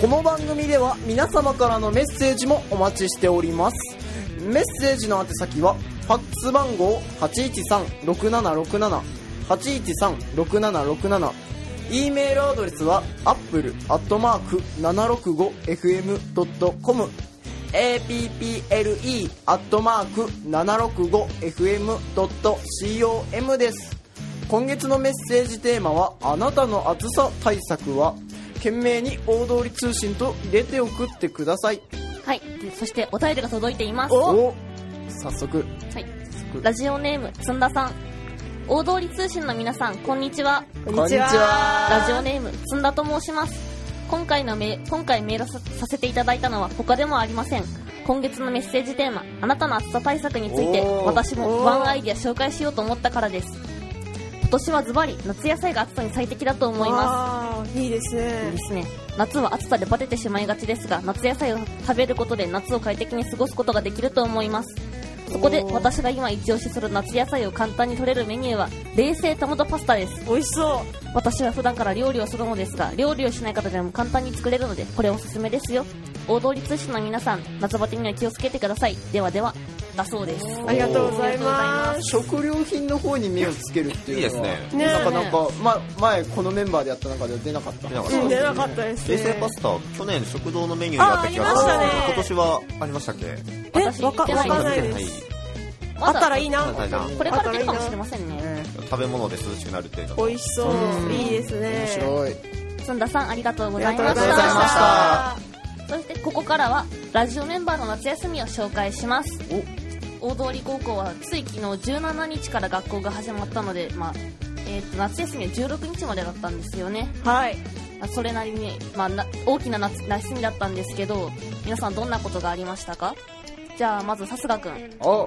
の番組では皆様からのメッセージもお待ちしております。メッセージの宛先はファックス番号 813-6767 813-6767、 E メールアドレスは apple@765fm.com apple@765fm.com です。今月のメッセージテーマは、あなたの暑さ対策は、懸命に大通り通信と入れて送ってください。 はい。でそしてお便りが届いています。 お早速。 はい。ラジオネームつんださん。大通り通信の皆さん、こんにちは。 こんにちは。 ラジオネームつんだと申します。今回メールさせていただいたのは他でもありません。今月のメッセージテーマ、あなたの暑さ対策について私もワンアイディア紹介しようと思ったからです。今年はズバリ夏野菜が暑さに最適だと思います。 いいですね。 いいですね。夏は暑さでバテてしまいがちですが、夏野菜を食べることで夏を快適に過ごすことができると思います。そこで私が今一押しする夏野菜を簡単に取れるメニューは冷製トマトパスタです。 美味しそう。 私は普段から料理をするのですが、料理をしない方でも簡単に作れるのでこれおすすめですよ。大通り通信の皆さん、夏バテには気をつけてください。ではでは、だそうです。 ありがとうございます。 食料品の方に目をつけるっていうのは、 いいですね。 なかなか、前このメンバーでやった中では出なかった。 出なかったですね。 冷製パスタ、去年食堂のメニューでやった気がする。今年はありましたっけ？ 私わかんないです。あったらいいな。 これから出るかもしれませんね。 食べ物で涼しくなるっていうの。 美味しそう。いいですね。 面白い。 つんださん、ありがとうございました。 ありがとうございました。 そしてここからはラジオメンバーの夏休みを紹介します。大通高校はつい昨日17日から学校が始まったので、夏休みは16日までだったんですよね。 はい。 それなりに、大きな夏休みだったんですけど、皆さんどんなことがありましたか？じゃあまずさすがくん。 はい。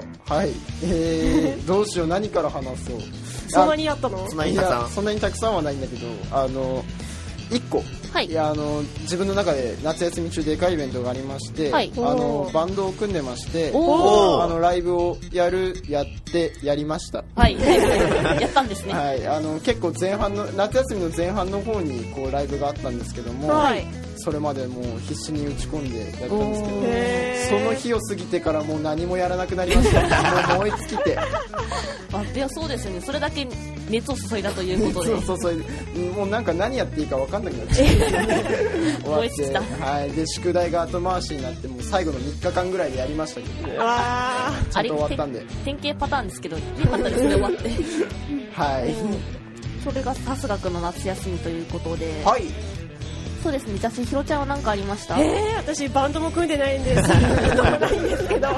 どうしよう、何から話そう。 そんなにやったの？ そんなにたくさんはないんだけど、1個、 はい、 自分の中で夏休み中でかいイベントがありまして、はい、バンドを組んでまして、ライブをやりました。 はい。やったんですね。 はい。結構夏休みの前半の方にこうライブがあったんですけども、 はい、 それまでもう必死に打ち込んでやったんですけど、その日を過ぎてからもう何もやらなくなりました。もう燃え尽きて。 そうですよね。それだけ熱を注いだということで。 熱を注いで、もうなんか何やっていいか分かんなくなっちゃって。終わって、はい。で、宿題が後回しになって、もう最後の3日間ぐらいでやりましたけど、ちゃんと終わったんで。 典型パターンですけど、よかったですね、終わって。 はい。 それがさすがくんの夏休みということで。 はい。 そうですね。じゃあひろちゃんは何かありました？ 私バンドも組んでないんです。ないんですけど。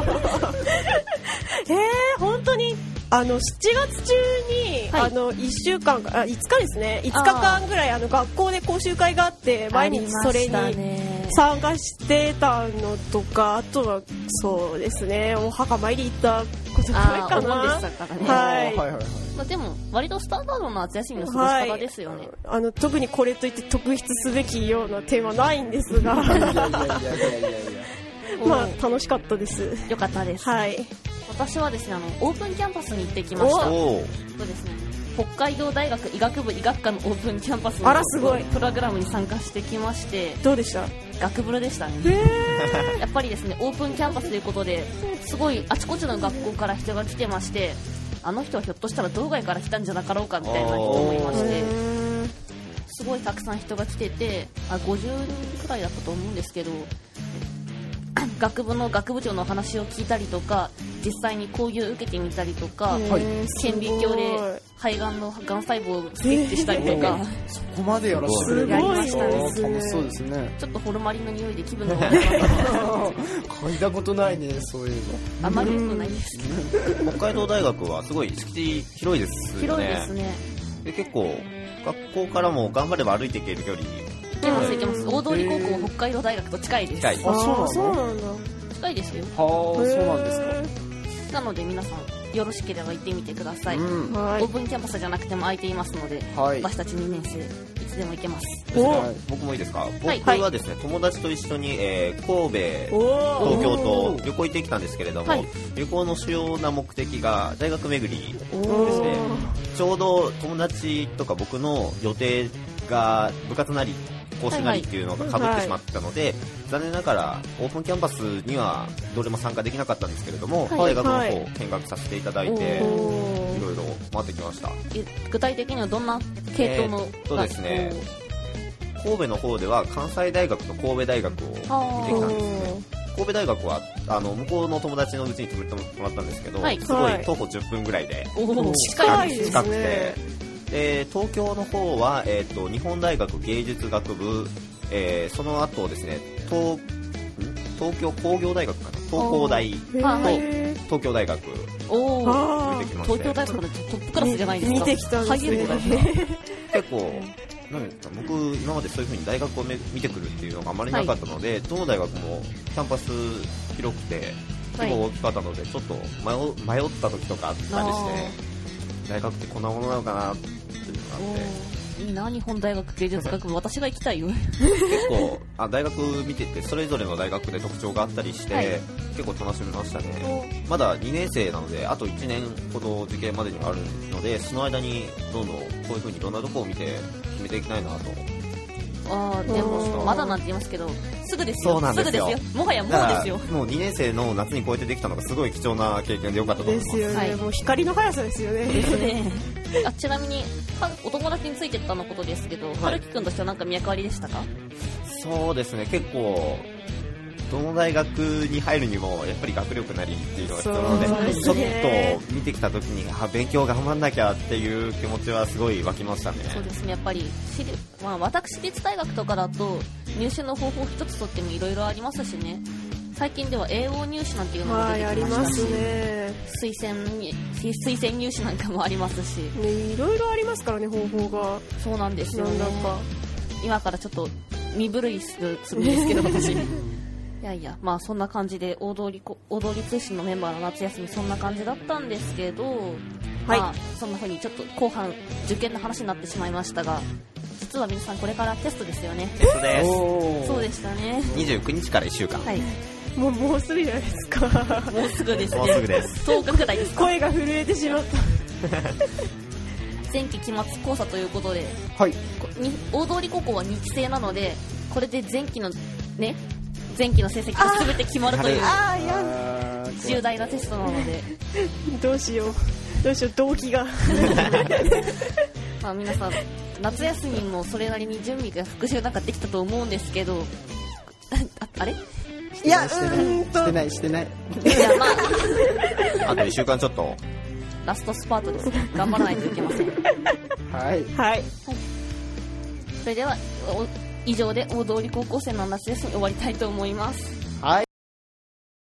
本当に7月中に、はい、1週間5日ですね。5日間ぐらい学校で講習会があって毎日それに参加してたのとか、あとはそうですね。お墓参り行ったことぐらいかな。はい。 でも割とスタンダードな夏休みの過ごし方ですよね。 特にこれといって特筆すべきようなテーマないんですが、楽しかったです。 よかったです。 はい。 私はですね、オープンキャンパスに行ってきました。そうですね。北海道大学医学部医学科のオープンキャンパスのプログラムに参加してきまして。 どうでした？ 学ブルでしたね。やっぱりですね、オープンキャンパスということですごいあちこちの学校から人が来てまして、あの人はひょっとしたら道外から来たんじゃなかろうかみたいな人もいまして、すごいたくさん人が来てて、50人くらいだったと思うんですけど、学部の学部長のお話を聞いたりとか、実際に講義を受けてみたりとか、顕微鏡で肺がんのがん細胞をスケッチしたりとか、 そこまでやらせてくれるんですか？楽しそうですね。 ちょっとホルマリンの匂いで気分が悪かった嗅いだことないね、そういえば。あまり良くないですけど。北海道大学はすごい敷地広いですよね。 広いですね。 で結構学校からも頑張れば歩いていける距離。 行けます。大通高校は北海道大学と近いです。 そうなんだ。 近いですよ。 そうなんですか。なので皆さんよろしければ行ってみてください。オープンキャンパスじゃなくても空いていますので、私たち2年生いつでも行けます。 僕もいいですか？僕はですね、友達と一緒に、神戸、東京と旅行行ってきたんですけれども、旅行の主要な目的が大学巡りですね。ちょうど友達とか僕の予定が部活なり講師なりっていうのが被ってしまったので、残念ながらオープンキャンパスにはどれも参加できなかったんですけれども、大学の方見学させていただいて、いろいろ回ってきました。 具体的にはどんな系統のですね、神戸の方では関西大学と神戸大学を見てきたんですね。神戸大学は向こうの友達のうちに泊めてもらったんですけど、すごい徒歩10分ぐらいで近いですね。 近くて、で東京の方は、日本大学芸術学部、その後ですね、東京工業大学かな、東工大と東京大学見てきまして、 東京大学のトップクラスじゃないですか。 見てきたんですね。 結構なんですか、僕今までそういう風に大学を見てくるっていうのがあまりなかったので、どの大学もキャンパス広くて規模大きかったので、ちょっと迷った時とかあったりして、大学ってこんなものなのかなっていうのがあって、 いいな、日本大学芸術学部私が行きたいよ。 結構大学見ててそれぞれの大学で特徴があったりして、結構楽しみましたね。まだ2年生なのであと1年ほど受験までにはあるので、その間にどんどんこういう風にいろんなとこを見て決めていきたいなと。 でもまだなんて言いますけど、すぐですよ。 そうなんですよ。 すぐですよ。もはやもうですよ。 もう2年生の夏にこうやってできたのがすごい貴重な経験でよかったと思います。 ですよね。もう光の速さですよね。 ですね。ちなみにお友達についてったのことですけど、春樹くんとしては何か脈ありでしたか？ そうですね、結構どの大学に入るにもやっぱり学力なりっていうのが必要なので、ちょっと見てきた時に勉強頑張んなきゃっていう気持ちはすごい湧きましたね。 そうですね、やっぱり私立大学とかだと入試の方法一つとってもいろいろありますしね。最近では英語入試なんていうのも出てきましたし、 ありますね。 推薦入試なんかもありますし、 ね、いろいろありますからね、方法が。 そうなんですよね。 なんだか今からちょっと身震いするつもりですけど私いや、まあそんな感じで大通通信のメンバーの夏休みそんな感じだったんですけど、まあそんな風にちょっと後半受験の話になってしまいましたが、実は皆さんこれからテストですよね。 テストです。 そうでしたね。 29日から1週間。 はい。もうすぐじゃないですか。 もうすぐですね。 もうすぐです。 10日くらいですか。 声が震えてしまった。 前期期末考査ということで、 はい、 大通高校は2期生なので、これで前期の成績が全て決まるという重大なテストなので、 どうしよう動機がまあ皆さん夏休みもそれなりに準備が復習なんかできたと思うんですけどあれいやしてないいや、まあと1週間ちょっとラストスパートです。頑張らないといけません。 はい、 それでは以上で大通高校生の夏休み終わりたいと思います。